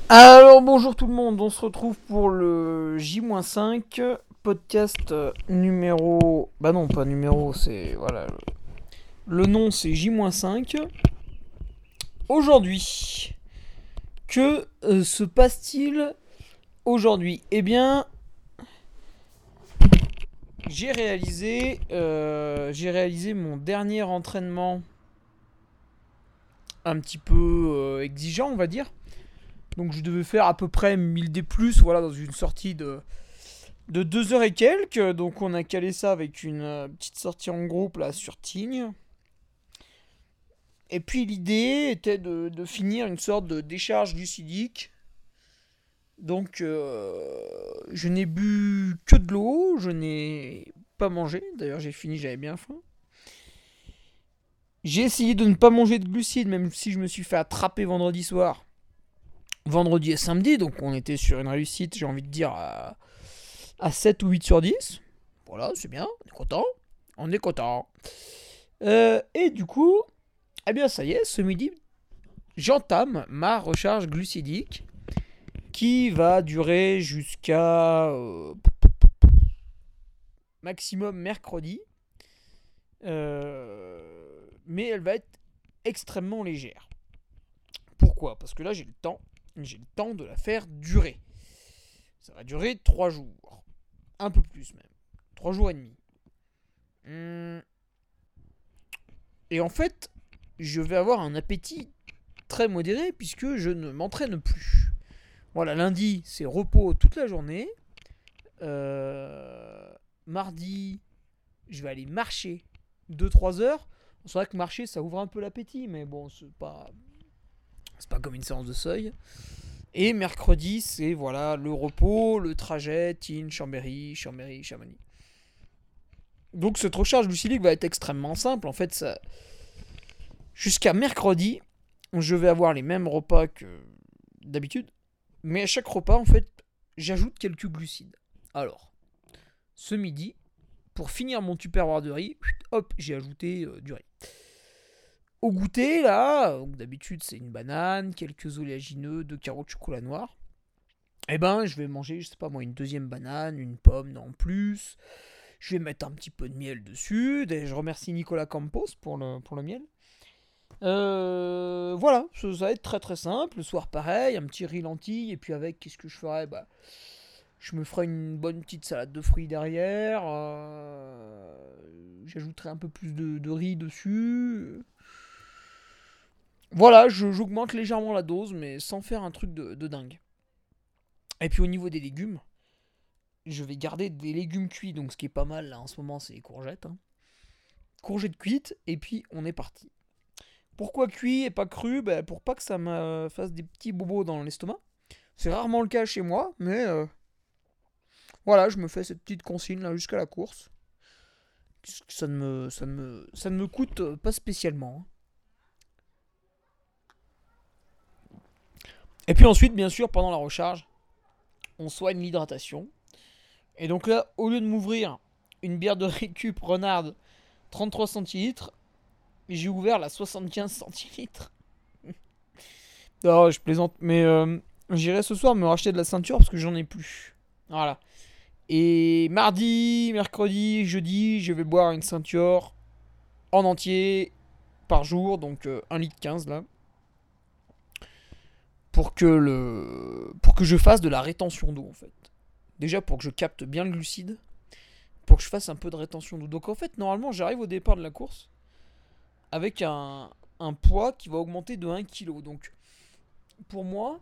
Alors bonjour tout le monde, on se retrouve pour le J-5 podcast numéro... Bah non pas numéro, c'est... Voilà. Le nom c'est J-5. Aujourd'hui, que se passe-t-il aujourd'hui? Eh bien, j'ai réalisé mon dernier entraînement un petit peu exigeant on va dire. Donc je devais faire à peu près 1000 D+, voilà, dans une sortie de 2 heures et quelques. Donc on a calé ça avec une petite sortie en groupe là sur Tignes. Et puis l'idée était de finir une sorte de décharge glucidique. Donc je n'ai bu que de l'eau, je n'ai pas mangé. D'ailleurs j'ai fini, j'avais bien faim. J'ai essayé de ne pas manger de glucides, même si je me suis fait attraper vendredi soir. Vendredi et samedi, donc on était sur une réussite, j'ai envie de dire, à 7 ou 8 sur 10. Voilà, c'est bien, on est content. On est content. Et du coup, eh bien ça y est, ce midi, j'entame ma recharge glucidique qui va durer jusqu'à maximum mercredi. Mais elle va être extrêmement légère. Pourquoi? Parce que là j'ai le temps. J'ai le temps de la faire durer. Ça va durer 3 jours. Un peu plus même. 3 jours et demi. Et en fait, je vais avoir un appétit très modéré puisque je ne m'entraîne plus. Voilà, lundi, c'est repos toute la journée. Mardi, je vais aller marcher 2-3 heures. C'est vrai que marcher, ça ouvre un peu l'appétit, mais bon, c'est pas comme une séance de seuil. Et mercredi, c'est voilà le repos, le trajet, Tignes, Chambéry, Chamonix. Donc cette recharge glucidique va être extrêmement simple. En fait, jusqu'à mercredi, je vais avoir les mêmes repas que d'habitude. Mais à chaque repas, en fait, j'ajoute quelques glucides. Alors, ce midi, pour finir mon tupperware de riz, hop, j'ai ajouté du riz. Au goûter, là, d'habitude c'est une banane, quelques oléagineux, 2 carreaux de chocolat noir. Eh ben, je vais manger, je sais pas moi, une deuxième banane, une pomme, non plus. Je vais mettre un petit peu de miel dessus. Et je remercie Nicolas Campos pour le miel. Voilà, ça va être très très simple. Le soir, pareil, un petit riz lentilles. Et puis avec, qu'est-ce que je ferai? Bah, je me ferai une bonne petite salade de fruits derrière. J'ajouterai un peu plus de riz dessus. Voilà, j'augmente légèrement la dose, mais sans faire un truc de dingue. Et puis au niveau des légumes, je vais garder des légumes cuits. Donc ce qui est pas mal là en ce moment, c'est les courgettes. Hein. Courgettes cuites, et puis on est parti. Pourquoi cuit et pas cru? Pour pas que ça me fasse des petits bobos dans l'estomac. C'est rarement le cas chez moi, mais voilà, je me fais cette petite consigne là jusqu'à la course. Ça ne me coûte pas spécialement. Hein. Et puis ensuite, bien sûr, pendant la recharge, on soigne l'hydratation. Et donc là, au lieu de m'ouvrir une bière de récup Renard 33 centilitres, j'ai ouvert la 75 centilitres. Non, je plaisante, mais j'irai ce soir me racheter de la ceinture parce que j'en ai plus. Voilà. Et mardi, mercredi, jeudi, je vais boire une ceinture en entier par jour, donc 1 litre 15 là, pour que je fasse de la rétention d'eau en fait. Déjà pour que je capte bien le glucide, pour que je fasse un peu de rétention d'eau. Donc en fait, normalement, j'arrive au départ de la course avec un poids qui va augmenter de 1 kg. Donc pour moi,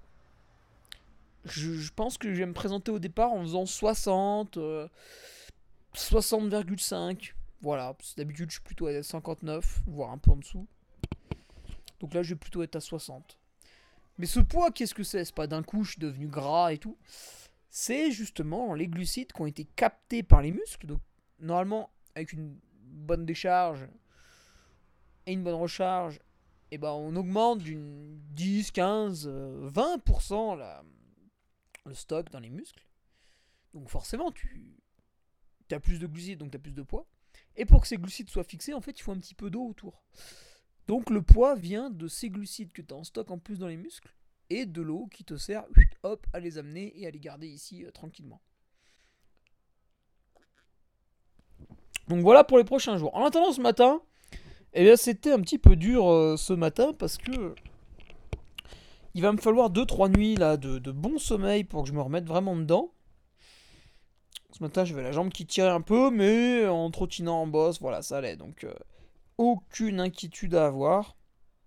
je pense que je vais me présenter au départ en faisant 60, 60,5. Voilà, d'habitude je suis plutôt à 59, voire un peu en dessous. Donc là, je vais plutôt être à 60. Mais ce poids, qu'est-ce que c'est? C'est pas d'un coup, je suis devenu gras et tout. C'est justement les glucides qui ont été captés par les muscles. Donc, normalement, avec une bonne décharge et une bonne recharge, et ben on augmente d'une 10, 15, 20% le stock dans les muscles. Donc forcément, tu as plus de glucides, donc tu as plus de poids. Et pour que ces glucides soient fixés, en fait, il faut un petit peu d'eau autour. Donc le poids vient de ces glucides que tu as en stock en plus dans les muscles. et de l'eau qui te sert hop, à les amener et à les garder ici tranquillement. Donc voilà pour les prochains jours. En attendant ce matin, eh bien c'était un petit peu dur ce matin parce que il va me falloir 2-3 nuits là, de bon sommeil pour que je me remette vraiment dedans. Ce matin j'avais la jambe qui tirait un peu, mais en trottinant en bosse, voilà, ça allait. Donc aucune inquiétude à avoir.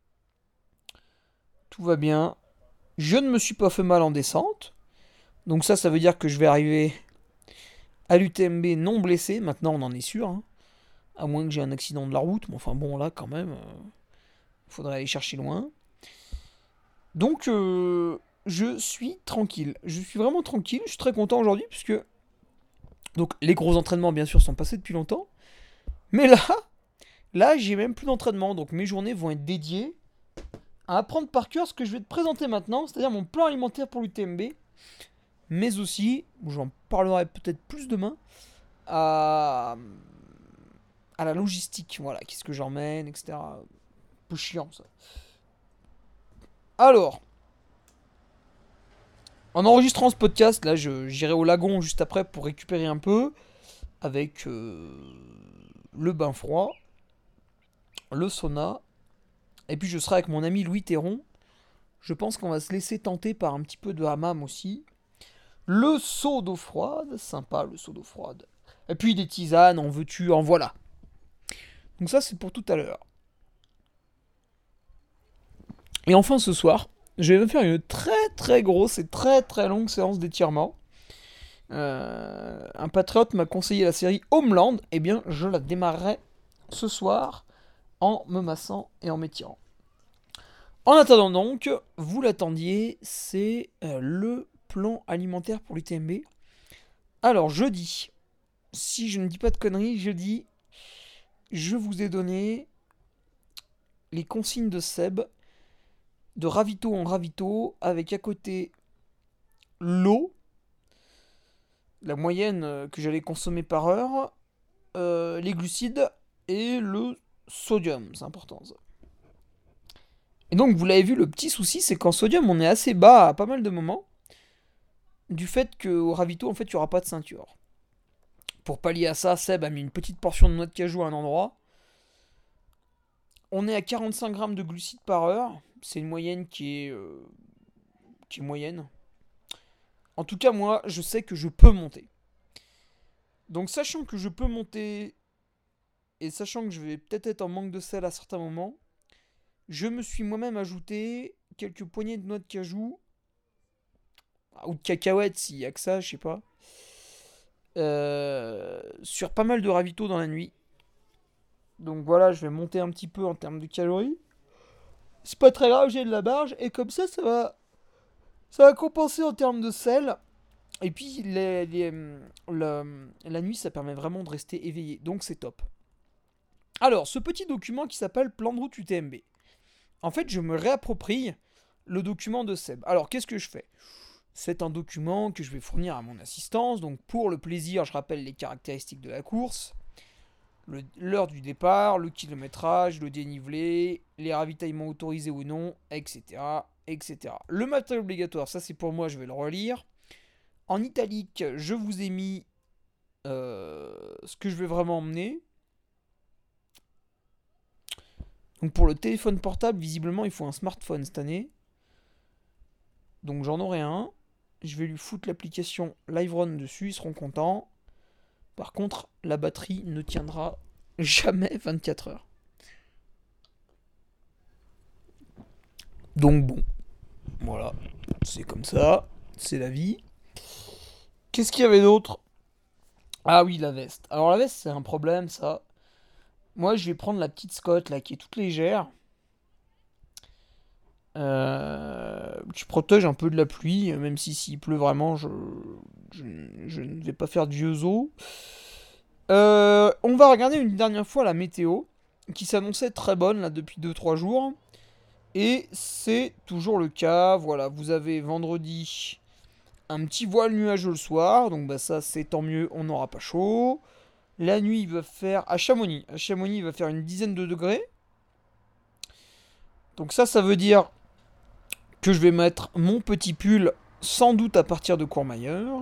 Tout va bien. Je ne me suis pas fait mal en descente. Donc ça veut dire que je vais arriver à l'UTMB non blessé. Maintenant on en est sûr. Hein. À moins que j'ai un accident de la route. Mais enfin bon là quand même, faudrait aller chercher loin. Donc je suis tranquille. Je suis vraiment tranquille. Je suis très content aujourd'hui puisque donc les gros entraînements bien sûr sont passés depuis longtemps. Mais là j'ai même plus d'entraînement. Donc mes journées vont être dédiées à apprendre par cœur ce que je vais te présenter maintenant, c'est-à-dire mon plan alimentaire pour l'UTMB, mais aussi, j'en parlerai peut-être plus demain, à la logistique, voilà, qu'est-ce que j'emmène, etc. Un peu chiant ça. Alors, en enregistrant ce podcast, là, j'irai au lagon juste après pour récupérer un peu, avec le bain froid, le sauna, et puis je serai avec mon ami Louis Théron. Je pense qu'on va se laisser tenter par un petit peu de hammam aussi. Le seau d'eau froide, sympa le seau d'eau froide. Et puis des tisanes, en veux-tu, en voilà. Donc ça c'est pour tout à l'heure. Et enfin ce soir, je vais me faire une très très grosse et très très longue séance d'étirement. Un patriote m'a conseillé la série Homeland, et bien je la démarrerai ce soir en me massant et en m'étirant. En attendant donc, vous l'attendiez, c'est le plan alimentaire pour l'UTMB. Alors jeudi, si je ne dis pas de conneries, jeudi, je vous ai donné les consignes de Seb, de ravito en ravito, avec à côté l'eau, la moyenne que j'allais consommer par heure, les glucides et le sodium, c'est important ça. Et donc vous l'avez vu, le petit souci c'est qu'en sodium on est assez bas à pas mal de moments, du fait qu'au ravito en fait il n'y aura pas de ceinture. Pour pallier à ça, Seb a mis une petite portion de noix de cajou à un endroit. On est à 45 grammes de glucides par heure. C'est une moyenne qui est moyenne. En tout cas, moi, je sais que je peux monter. Donc, sachant que je peux monter et sachant que je vais peut-être être en manque de sel à certains moments, je me suis moi-même ajouté quelques poignées de noix de cajou ou de cacahuètes s'il y a que ça, je sais pas. Sur pas mal de ravitaux dans la nuit. Donc voilà, je vais monter un petit peu en termes de calories. C'est pas très grave, j'ai de la marge. Et comme ça va compenser en termes de sel. Et puis la nuit, ça permet vraiment de rester éveillé. Donc c'est top. Alors, ce petit document qui s'appelle Plan de route UTMB. En fait, je me réapproprie le document de Seb. Alors, qu'est-ce que je fais ? C'est un document que je vais fournir à mon assistance. Donc pour le plaisir, je rappelle les caractéristiques de la course. L'heure du départ, le kilométrage, le dénivelé, les ravitaillements autorisés ou non, etc. etc. Le matériel obligatoire, ça c'est pour moi, je vais le relire. En italique, je vous ai mis ce que je vais vraiment emmener. Donc pour le téléphone portable, visiblement il faut un smartphone cette année. Donc j'en aurai un. Je vais lui foutre l'application LiveRun dessus, ils seront contents. Par contre, la batterie ne tiendra jamais 24 heures. Donc bon, voilà, c'est comme ça, c'est la vie. Qu'est-ce qu'il y avait d'autre ? Ah oui, la veste. Alors la veste, c'est un problème, ça. Moi, je vais prendre la petite Scott, là, qui est toute légère. Qui protège un peu de la pluie, même si s'il pleut vraiment, je ne vais pas faire de vieux os. On va regarder une dernière fois la météo, qui s'annonçait très bonne là depuis 2-3 jours. Et c'est toujours le cas. Voilà, vous avez vendredi un petit voile nuageux le soir, donc bah ça c'est tant mieux, on n'aura pas chaud. La nuit il va faire à Chamonix il va faire une dizaine de degrés. Donc ça veut dire que je vais mettre mon petit pull, sans doute à partir de Courmayeur.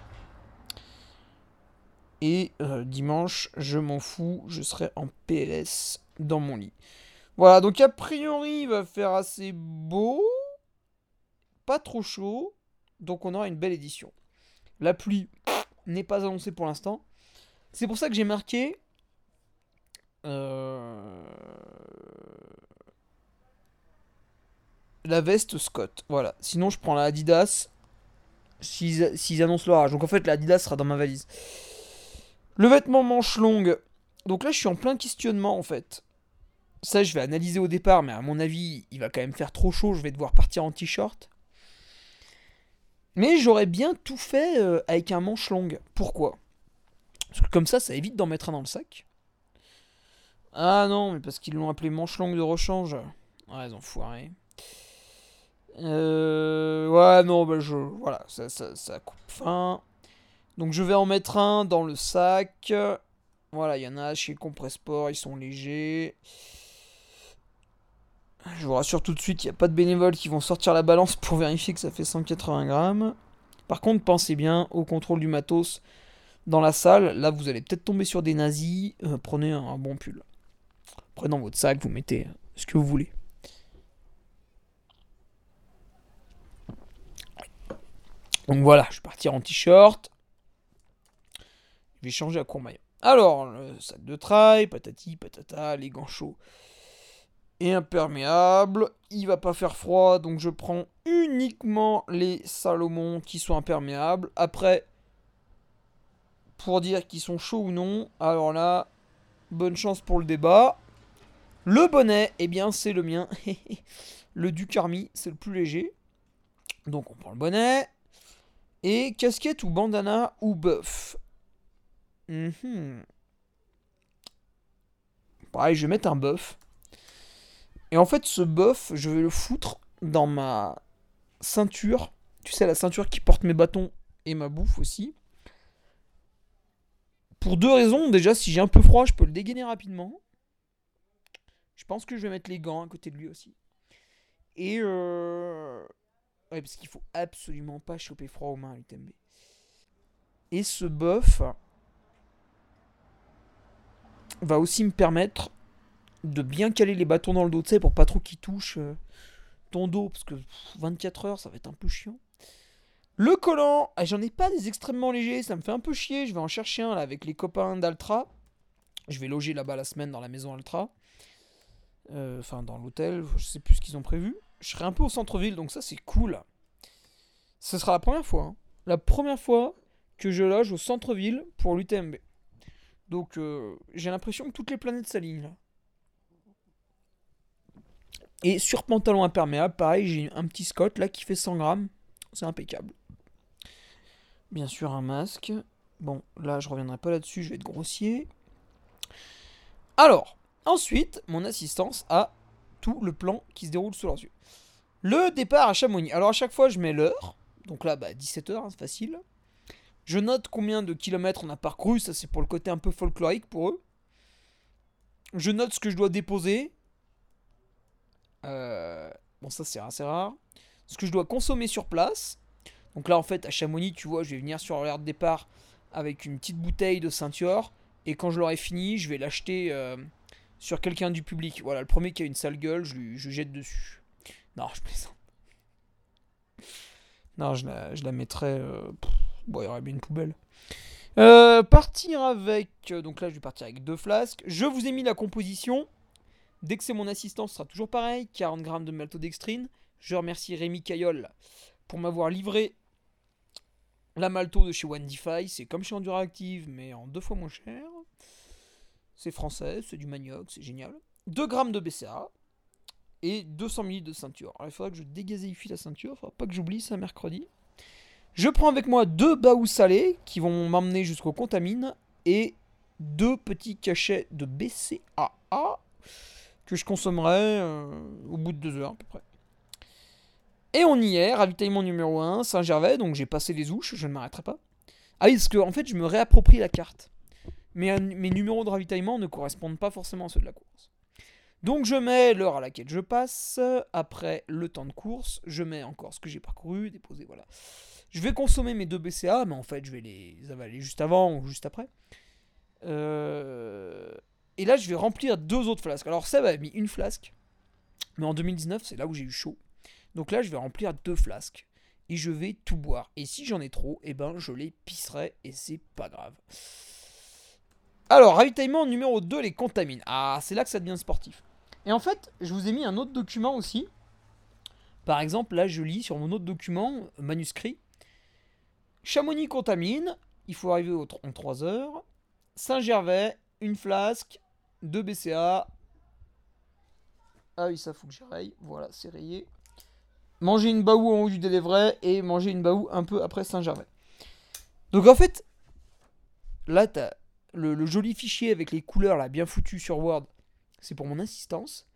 Et dimanche, je m'en fous, je serai en PLS dans mon lit. Voilà, donc a priori, il va faire assez beau, pas trop chaud, donc on aura une belle édition. La pluie n'est pas annoncée pour l'instant. C'est pour ça que j'ai marqué la veste Scott. Voilà, sinon je prends la Adidas s'ils annoncent l'orage. Donc en fait, la Adidas sera dans ma valise. Le vêtement manche longue. Donc là, je suis en plein questionnement en fait. Ça, je vais analyser au départ, mais à mon avis, il va quand même faire trop chaud. Je vais devoir partir en t-shirt. Mais j'aurais bien tout fait avec un manche longue. Pourquoi? Parce que comme ça évite d'en mettre un dans le sac. Ah non, mais parce qu'ils l'ont appelé manche longue de rechange. Ouais, ils ont foiré. Ouais, non, bah voilà, ça coupe fin. Donc je vais en mettre un dans le sac. Voilà, il y en a chez Compressport, ils sont légers. Je vous rassure tout de suite, il n'y a pas de bénévoles qui vont sortir la balance pour vérifier que ça fait 180 grammes. Par contre, pensez bien au contrôle du matos dans la salle. Là, vous allez peut-être tomber sur des nazis. Prenez un bon pull. Après, dans votre sac, vous mettez ce que vous voulez. Donc voilà, je vais partir en t-shirt. Je vais changer à Courmayeur. Alors, le sac de trail, patati, patata, les gants chauds et imperméables. Il va pas faire froid, donc je prends uniquement les Salomon qui sont imperméables. Après, pour dire qu'ils sont chauds ou non, alors là, bonne chance pour le débat. Le bonnet, eh bien, c'est le mien. Le Duc Army, c'est le plus léger. Donc, on prend le bonnet. Et casquette ou bandana ou buff. Pareil, je vais mettre un buff. Et en fait, ce buff, je vais le foutre dans ma ceinture. Tu sais, la ceinture qui porte mes bâtons et ma bouffe aussi. Pour deux raisons. Déjà, si j'ai un peu froid, je peux le dégainer rapidement. Je pense que je vais mettre les gants à côté de lui aussi. Et ouais, parce qu'il faut absolument pas choper froid aux mains à l'UTMB. Et ce buff va aussi me permettre de bien caler les bâtons dans le dos, tu sais, pour pas trop qu'ils touchent ton dos, parce que 24 heures, ça va être un peu chiant. Le collant, j'en ai pas des extrêmement légers, ça me fait un peu chier, je vais en chercher un là avec les copains d'Altra. Je vais loger là-bas la semaine dans la maison Altra. Enfin, dans l'hôtel, je sais plus ce qu'ils ont prévu. Je serai un peu au centre-ville, donc ça c'est cool. Ce sera la première fois, hein. La première fois que je loge au centre-ville pour l'UTMB. Donc j'ai l'impression que toutes les planètes s'alignent là. Et sur pantalon imperméable, pareil, j'ai un petit Scott là qui fait 100 grammes. C'est impeccable. Bien sûr, un masque. Bon, là, je reviendrai pas là-dessus, je vais être grossier. Alors, ensuite, mon assistance a tout le plan qui se déroule sous leurs yeux. Le départ à Chamonix. Alors, à chaque fois, je mets l'heure. Donc là, 17h, hein, c'est facile. Je note combien de kilomètres on a parcouru. Ça, c'est pour le côté un peu folklorique pour eux. Je note ce que je dois déposer. Bon, ça, c'est assez rare. Ce que je dois consommer sur place. Donc là, en fait, à Chamonix, tu vois, je vais venir sur l'heure de départ avec une petite bouteille de ceinture. Et quand je l'aurai fini, je vais l'acheter sur quelqu'un du public. Voilà, le premier qui a une sale gueule, je jette dessus. Non, je plaisante. Non, je la mettrai... bon, il y aurait bien une poubelle. Partir avec... donc là, je vais partir avec 2 flasques. Je vous ai mis la composition. Dès que c'est mon assistant, ce sera toujours pareil. 40 grammes de maltodextrine. Je remercie Rémi Caillol pour m'avoir livré la malto de chez OneDefi. C'est comme chez Enduractive, mais en 2 fois moins cher. C'est français, c'est du manioc, c'est génial. 2 grammes de BCA et 200 ml de ceinture. Alors, il faudra que je dégazéifie la ceinture, il ne faudra pas que j'oublie ça mercredi. Je prends avec moi 2 baous salés qui vont m'emmener jusqu'au Contamine et 2 petits cachets de BCAA que je consommerai au bout de 2 heures à peu près. Et on y est, ravitaillement numéro 1, Saint-Gervais, donc j'ai passé les ouches, je ne m'arrêterai pas. Ah oui, parce que en fait, je me réapproprie la carte. Mes numéros de ravitaillement ne correspondent pas forcément à ceux de la course. Donc je mets l'heure à laquelle je passe, après le temps de course, je mets encore ce que j'ai parcouru, déposé, voilà. Je vais consommer mes 2 BCA, mais en fait je vais les avaler juste avant ou juste après. Et là je vais remplir 2 autres flasques. Alors Seb a mis une flasque, mais en 2019 c'est là où j'ai eu chaud. Donc là je vais remplir 2 flasques. Et je vais tout boire. Et si j'en ai trop, eh ben je les pisserai et c'est pas grave. Alors, ravitaillement numéro 2, les contamines. Ah, c'est là que ça devient sportif. Et en fait, je vous ai mis un autre document aussi. Par exemple, là, je lis sur mon autre document, manuscrit. Chamonix contamine, il faut arriver en 3 heures. Saint-Gervais, une flasque, 2 BCA. Ah oui, ça faut que j'y raye. Voilà, c'est rayé. Manger une baou en haut du Délévray et manger une baou un peu après Saint-Gervais. Donc en fait, là, t'as le joli fichier avec les couleurs là, bien foutu sur Word. C'est pour mon assistance.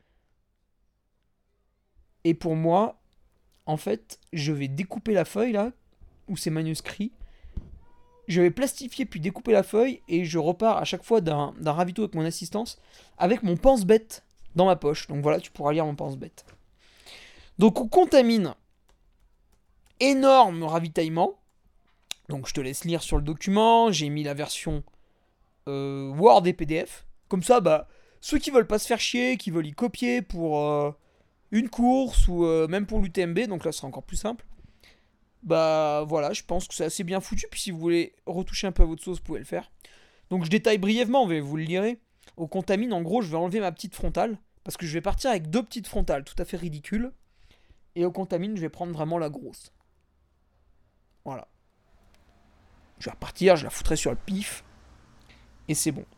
Et pour moi, en fait, je vais découper la feuille là, où c'est manuscrit. Je vais plastifier puis découper la feuille et je repars à chaque fois d'un ravito avec mon assistance avec mon pense-bête dans ma poche. Donc voilà, tu pourras lire mon pense-bête. Donc on contamine. Énorme ravitaillement. Donc je te laisse lire sur le document. J'ai mis la version Word et PDF. Comme ça, bah, ceux qui veulent pas se faire chier, qui veulent y copier pour une course ou même pour l'UTMB, donc là ce sera encore plus simple. Bah voilà, je pense que c'est assez bien foutu. Puis si vous voulez retoucher un peu à votre sauce, vous pouvez le faire. Donc je détaille brièvement, mais vous le lirez. Au contamine, en gros, je vais enlever ma petite frontale. Parce que je vais partir avec 2 petites frontales, tout à fait ridicules. Et au contamine, je vais prendre vraiment la grosse. Voilà. Je vais repartir, je la foutrai sur le pif. Et c'est bon.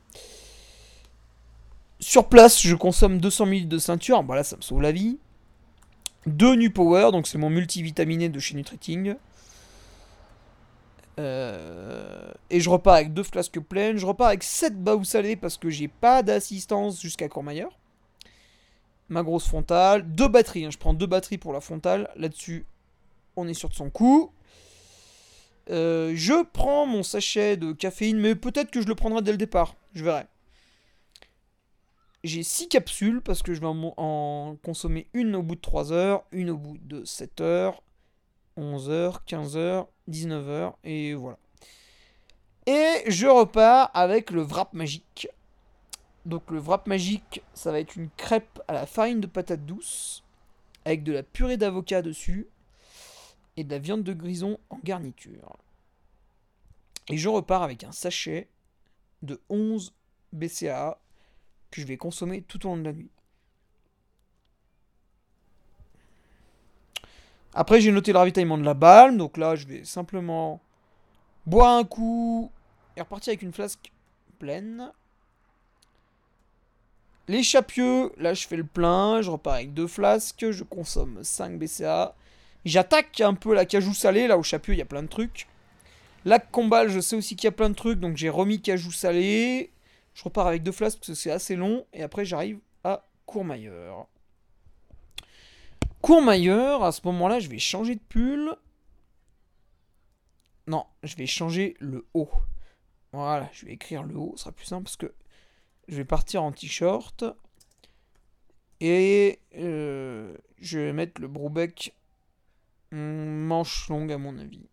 Sur place, je consomme 200 ml de ceinture. Bah là, ça me sauve la vie. 2 NuPower, donc c'est mon multivitaminé de chez Nutriting. Et je repars avec 2 flasques pleines. Je repars avec 7 baous salés parce que j'ai pas d'assistance jusqu'à Courmayeur. Ma grosse frontale. 2 batteries, hein. Je prends 2 batteries pour la frontale. Là-dessus, on est sûr de son coup. Je prends mon sachet de caféine, mais peut-être que je le prendrai dès le départ. Je verrai. J'ai 6 capsules parce que je vais en consommer une au bout de 3 heures, une au bout de 7 heures, 11 heures, 15 heures, 19 heures, et voilà. Et je repars avec le wrap magique. Donc le wrap magique, ça va être une crêpe à la farine de patate douce, avec de la purée d'avocat dessus, et de la viande de grison en garniture. Et je repars avec un sachet de 11 BCAA que je vais consommer tout au long de la nuit. Après, j'ai noté le ravitaillement de la balme, donc là, je vais simplement boire un coup et repartir avec une flasque pleine. Les chapieux, là, je fais le plein, je repars avec 2 flasques, je consomme 5 BCA. J'attaque un peu la cajou salée, là, au chapieux, il y a plein de trucs. Lac Combal, je sais aussi qu'il y a plein de trucs, donc j'ai remis cajou salé. Je repars avec 2 flasques parce que c'est assez long, et après, j'arrive à Courmayeur. Courmayeur, à ce moment-là, je vais changer de pull. Non, je vais changer le haut. Voilà, je vais écrire le haut, ce sera plus simple parce que je vais partir en t-shirt. Et je vais mettre le Broubec manche longue à mon avis.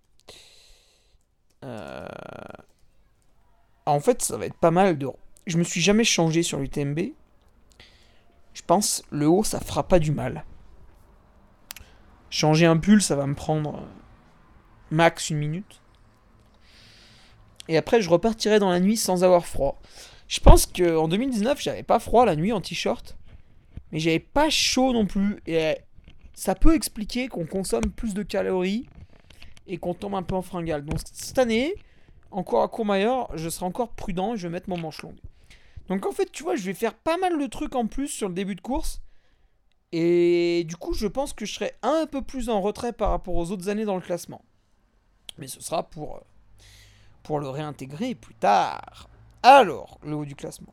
En fait, ça va être pas mal de... Je me suis jamais changé sur l'UTMB. Je pense le haut, ça fera pas du mal. Changer un pull, ça va me prendre max 1 minute. Et après, je repartirai dans la nuit sans avoir froid. Je pense qu'en 2019, j'avais pas froid la nuit en t-shirt. Mais j'avais pas chaud non plus. Et ça peut expliquer qu'on consomme plus de calories et qu'on tombe un peu en fringale. Donc cette année, encore à Courmayeur, je serai encore prudent et je vais mettre mon manche longue. Donc en fait, tu vois, je vais faire pas mal de trucs en plus sur le début de course. Et du coup, je pense que je serai un peu plus en retrait par rapport aux autres années dans le classement. Mais ce sera pour le réintégrer plus tard. Alors, le haut du classement.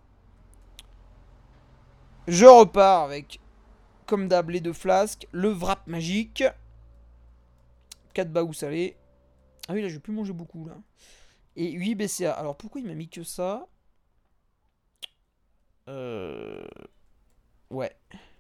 Je repars avec, comme d'hab, les 2 flasques, le wrap magique, 4 baous salés. Ah oui, là, je vais plus manger beaucoup, là. Et 8 BCA. Alors, pourquoi il m'a mis que ça Ouais.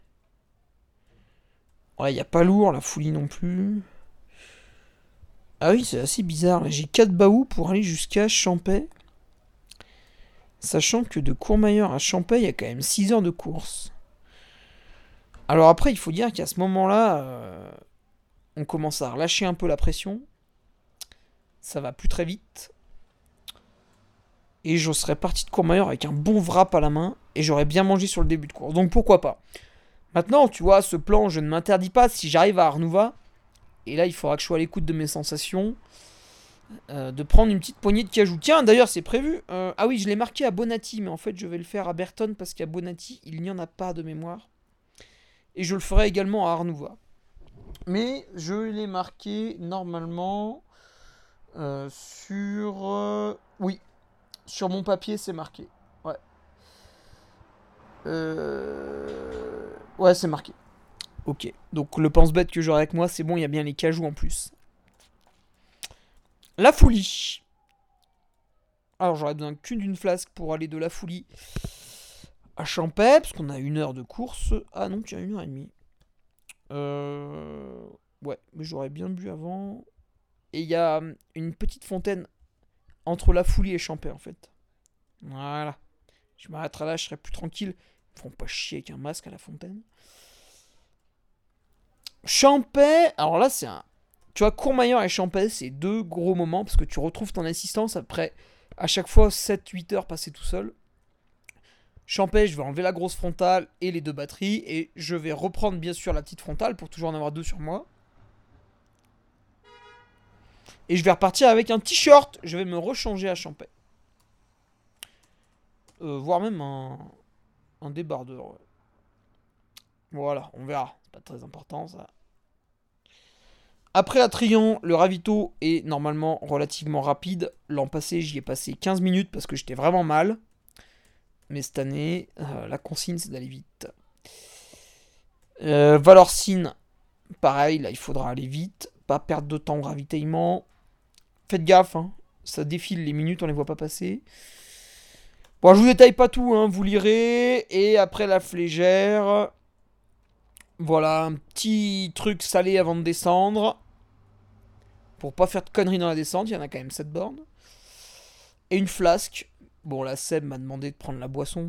Ouais, y a pas lourd, la Foulie non plus. Ah oui, c'est assez bizarre. Là, j'ai 4 baous pour aller jusqu'à Champais. Sachant que de Courmayeur à Champais, il y a quand même 6 heures de course. Alors après, il faut dire qu'à ce moment-là, on commence à relâcher un peu la pression. Ça va plus très vite. Et je serais parti de Courmayeur avec un bon wrap à la main. Et j'aurais bien mangé sur le début de course. Donc pourquoi pas. Maintenant, tu vois, ce plan, je ne m'interdis pas si j'arrive à Arnouva. Et là, il faudra que je sois à l'écoute de mes sensations. De prendre une petite poignée de cajou. Tiens, d'ailleurs, c'est prévu. Ah oui, je l'ai marqué à Bonatti. Mais en fait, je vais le faire à Berton parce qu'à Bonatti, il n'y en a pas de mémoire. Et je le ferai également à Arnouva. Mais je l'ai marqué normalement sur... oui, sur mon papier, c'est marqué. Ouais. Ouais, c'est marqué. Ok. Donc le pense-bête que j'aurai avec moi, c'est bon, il y a bien les cajous en plus. La Foulie. Alors j'aurais besoin qu'une d'une flasque pour aller de la Foulie à Champais, parce qu'on a 1 heure de course. Ah non, tu as 1 heure et demie. Ouais, mais j'aurais bien bu avant. Et il y a une petite fontaine entre la Foulie et Champais en fait. Voilà. Je m'arrêterai là, je serai plus tranquille. Ils me feront pas chier avec un masque à la fontaine. Champais, alors là c'est un... Tu vois, Courmayeur et Champais, c'est 2 gros moments parce que tu retrouves ton assistance après à chaque fois 7-8 heures passées tout seul. Champais, je vais enlever la grosse frontale et les 2 batteries et je vais reprendre bien sûr la petite frontale pour toujours en avoir 2 sur moi. Et je vais repartir avec un t-shirt. Je vais me rechanger à Champais. Voire même un débardeur. Ouais. Voilà, on verra. C'est pas très important ça. Après Atrion, le ravito est normalement relativement rapide. L'an passé, j'y ai passé 15 minutes parce que j'étais vraiment mal. Mais cette année, la consigne, c'est d'aller vite. Valorcine, pareil, là, il faudra aller vite. Pas perdre de temps au ravitaillement. Faites gaffe, hein. Ça défile les minutes, on les voit pas passer. Bon, je vous détaille pas tout, hein, vous lirez. Et après la flégère, voilà, un petit truc salé avant de descendre. Pour pas faire de conneries dans la descente, il y en a quand même 7 bornes. Et une flasque. Bon, la Seb m'a demandé de prendre la boisson.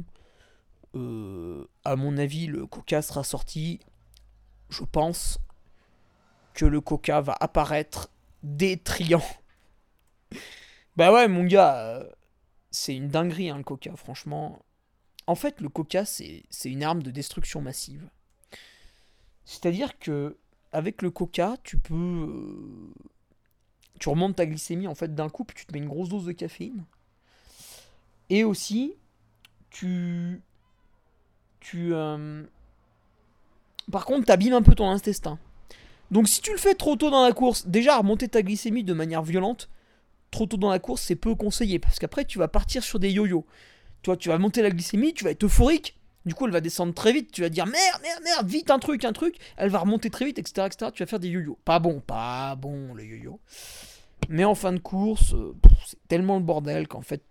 À mon avis, le coca sera sorti. Je pense que le coca va apparaître détriant. Bah ouais, mon gars, c'est une dinguerie, hein, le coca, franchement. En fait, le coca, c'est une arme de destruction massive. C'est-à-dire que avec le coca, tu remontes ta glycémie en fait d'un coup, puis tu te mets une grosse dose de caféine. Et aussi, tu, tu par contre, t'abîmes un peu ton intestin. Donc si tu le fais trop tôt dans la course, déjà remonter ta glycémie de manière violente, trop tôt dans la course, c'est peu conseillé parce qu'après tu vas partir sur des yo-yo. Toi, tu vas monter la glycémie, tu vas être euphorique. Du coup, elle va descendre très vite. Tu vas dire merde, merde, merde, vite un truc, un truc. Elle va remonter très vite, etc., etc. Tu vas faire des yo-yo. Pas bon le yo-yo. Mais en fin de course, c'est tellement le bordel qu'en fait,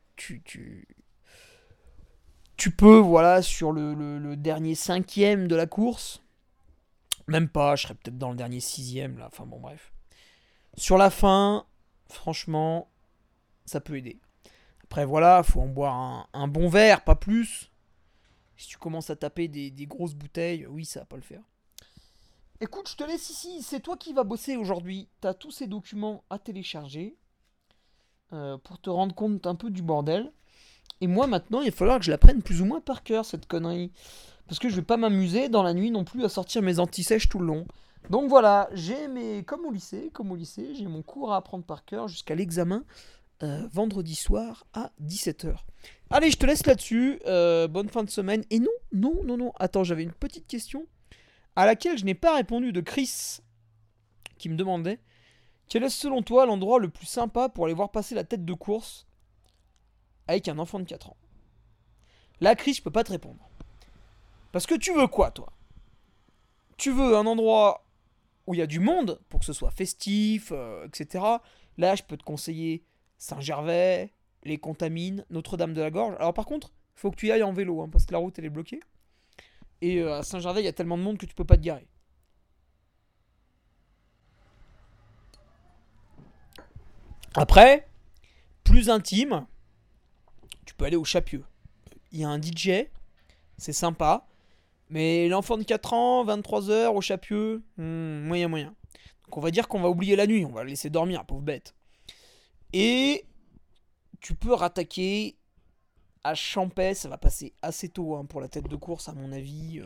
tu peux, voilà, sur le dernier cinquième de la course, même pas, je serais peut-être dans le dernier sixième, là, enfin bon, bref. Sur la fin, franchement, ça peut aider. Après, voilà, faut en boire un bon verre, pas plus. Si tu commences à taper des grosses bouteilles, oui, ça va pas le faire. Écoute, je te laisse ici, c'est toi qui vas bosser aujourd'hui. T'as tous ces documents à télécharger pour te rendre compte un peu du bordel. Et moi, maintenant, il va falloir que je la prenne plus ou moins par cœur, cette connerie. Parce que je vais pas m'amuser dans la nuit non plus à sortir mes anti-sèches tout le long. Donc voilà, comme au lycée, j'ai mon cours à apprendre par cœur jusqu'à l'examen vendredi soir à 17h. Allez, je te laisse là-dessus. Bonne fin de semaine. Et non. Attends, j'avais une petite question à laquelle je n'ai pas répondu de Chris qui me demandait quel est selon toi l'endroit le plus sympa pour aller voir passer la tête de course avec un enfant de 4 ans. Là, Chris, je peux pas te répondre. Parce que tu veux quoi, toi? Tu veux un endroit où il y a du monde, pour que ce soit festif, etc. Là, je peux te conseiller Saint-Gervais, les Contamines, Notre-Dame de la Gorge. Alors par contre, il faut que tu y ailles en vélo, hein, parce que la route, elle est bloquée. Et à Saint-Gervais, il y a tellement de monde que tu peux pas te garer. Après, plus intime, tu peux aller au Chapieux. Il y a un DJ, c'est sympa. Mais l'enfant de 4 ans, 23 heures au Chapieux, moyen moyen. Donc on va dire qu'on va oublier la nuit, on va le laisser dormir, pauvre bête. Et tu peux rattaquer à Champais, ça va passer assez tôt pour la tête de course à mon avis.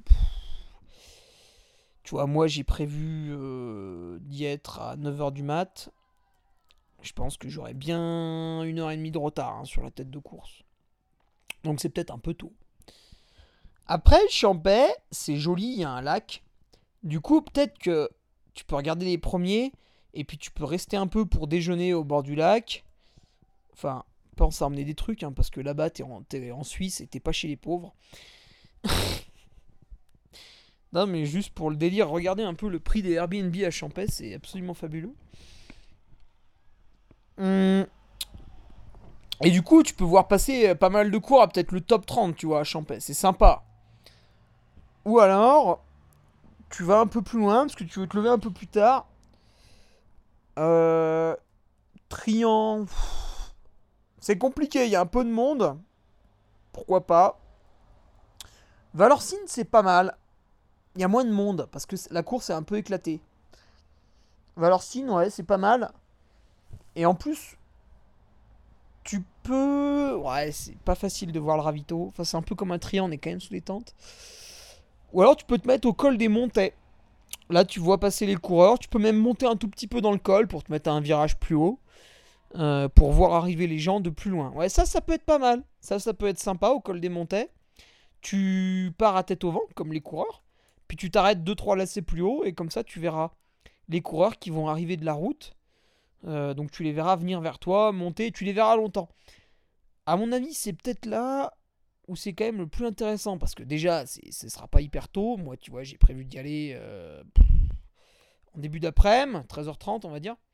Tu vois, moi j'ai prévu d'y être à 9 heures du mat. Je pense que j'aurai bien 1 heure et demie de retard sur la tête de course. Donc c'est peut-être un peu tôt. Après, Champais, c'est joli, il y a un lac. Du coup, peut-être que tu peux regarder les premiers et puis tu peux rester un peu pour déjeuner au bord du lac. Enfin, pense à emmener des trucs, parce que là-bas, t'es en Suisse et t'es pas chez les pauvres. Non, mais juste pour le délire, regardez un peu le prix des Airbnb à Champais, c'est absolument fabuleux. Et du coup, tu peux voir passer pas mal de cours à peut-être le top 30, tu vois, à Champais. C'est sympa. Ou alors, tu vas un peu plus loin, parce que tu veux te lever un peu plus tard. Trian. C'est compliqué, il y a un peu de monde. Pourquoi pas. Valorcine, c'est pas mal. Il y a moins de monde, parce que la course est un peu éclatée. Valorcine, ouais, c'est pas mal. Et en plus, tu peux... Ouais, c'est pas facile de voir le ravito. Enfin, c'est un peu comme un trian, on est quand même sous les tentes. Ou alors, tu peux te mettre au col des Montets. Là, tu vois passer les coureurs. Tu peux même monter un tout petit peu dans le col pour te mettre à un virage plus haut. Pour voir arriver les gens de plus loin. Ouais, ça peut être pas mal. Ça peut être sympa au col des Montets. Tu pars à tête au vent, comme les coureurs. Puis tu t'arrêtes 2-3 lacets plus haut. Et comme ça, tu verras les coureurs qui vont arriver de la route. Donc tu les verras venir vers toi, monter. Tu les verras longtemps. À mon avis, c'est peut-être là où c'est quand même le plus intéressant. Parce que déjà, ce sera pas hyper tôt. Moi, tu vois, j'ai prévu d'y aller en début d'après-midi, 13h30, on va dire.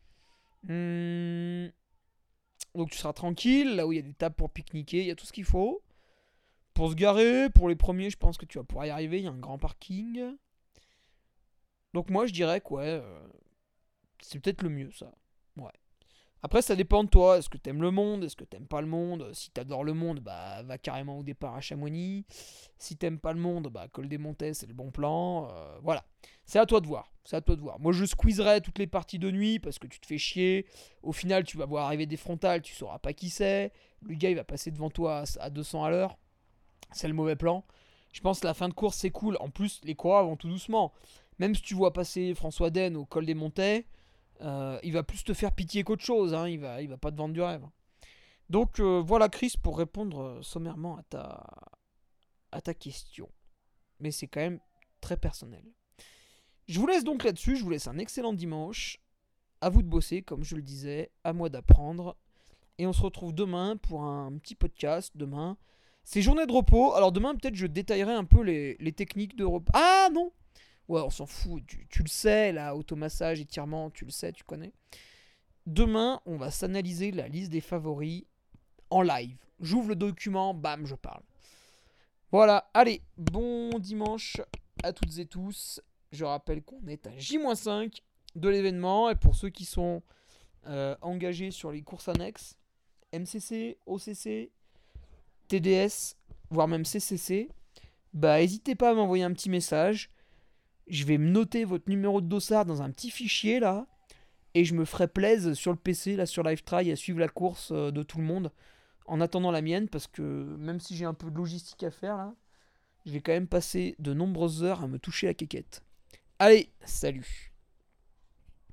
Donc tu seras tranquille, là où il y a des tables pour pique-niquer, il y a tout ce qu'il faut. Pour se garer, pour les premiers, je pense que tu vas pouvoir y arriver, il y a un grand parking. Donc moi, je dirais que ouais, c'est peut-être le mieux, ça. Ouais. Après, ça dépend de toi. Est-ce que t'aimes le monde? Est-ce que t'aimes pas le monde? Si t'adores le monde, bah va carrément au départ à Chamonix. Si t'aimes pas le monde, bah col des Montets, c'est le bon plan. Voilà. C'est à toi de voir. C'est à toi de voir. Moi, je squeezerai toutes les parties de nuit parce que tu te fais chier. Au final, tu vas voir arriver des frontales, tu sauras pas qui c'est. Le gars, il va passer devant toi à 200 à l'heure. C'est le mauvais plan. Je pense que la fin de course, c'est cool. En plus, les coureurs vont tout doucement. Même si tu vois passer François Den au col des Montets, il va plus te faire pitié qu'autre chose. Il va pas te vendre du rêve. Donc voilà, Chris, pour répondre sommairement à ta question. Mais c'est quand même très personnel. Je vous laisse donc là-dessus. Je vous laisse un excellent dimanche. À vous de bosser, comme je le disais. À moi d'apprendre. Et on se retrouve demain pour un petit podcast. Demain, c'est journée de repos. Alors demain, peut-être je détaillerai un peu les techniques de repos. Ah non! Ouais, on s'en fout. Tu le sais, là, automassage, étirement, tu le sais, tu connais. Demain, on va s'analyser la liste des favoris en live. J'ouvre le document, bam, je parle. Voilà, allez, bon dimanche à toutes et tous. Je rappelle qu'on est à J-5 de l'événement. Et pour ceux qui sont engagés sur les courses annexes, MCC, OCC, TDS, voire même CCC, bah n'hésitez pas à m'envoyer un petit message. Je vais me noter votre numéro de dossard dans un petit fichier là. Et je me ferai plaisir sur le PC, là sur LiveTry, à suivre la course de tout le monde. En attendant la mienne, parce que même si j'ai un peu de logistique à faire là, je vais quand même passer de nombreuses heures à me toucher la quéquette. Allez, salut!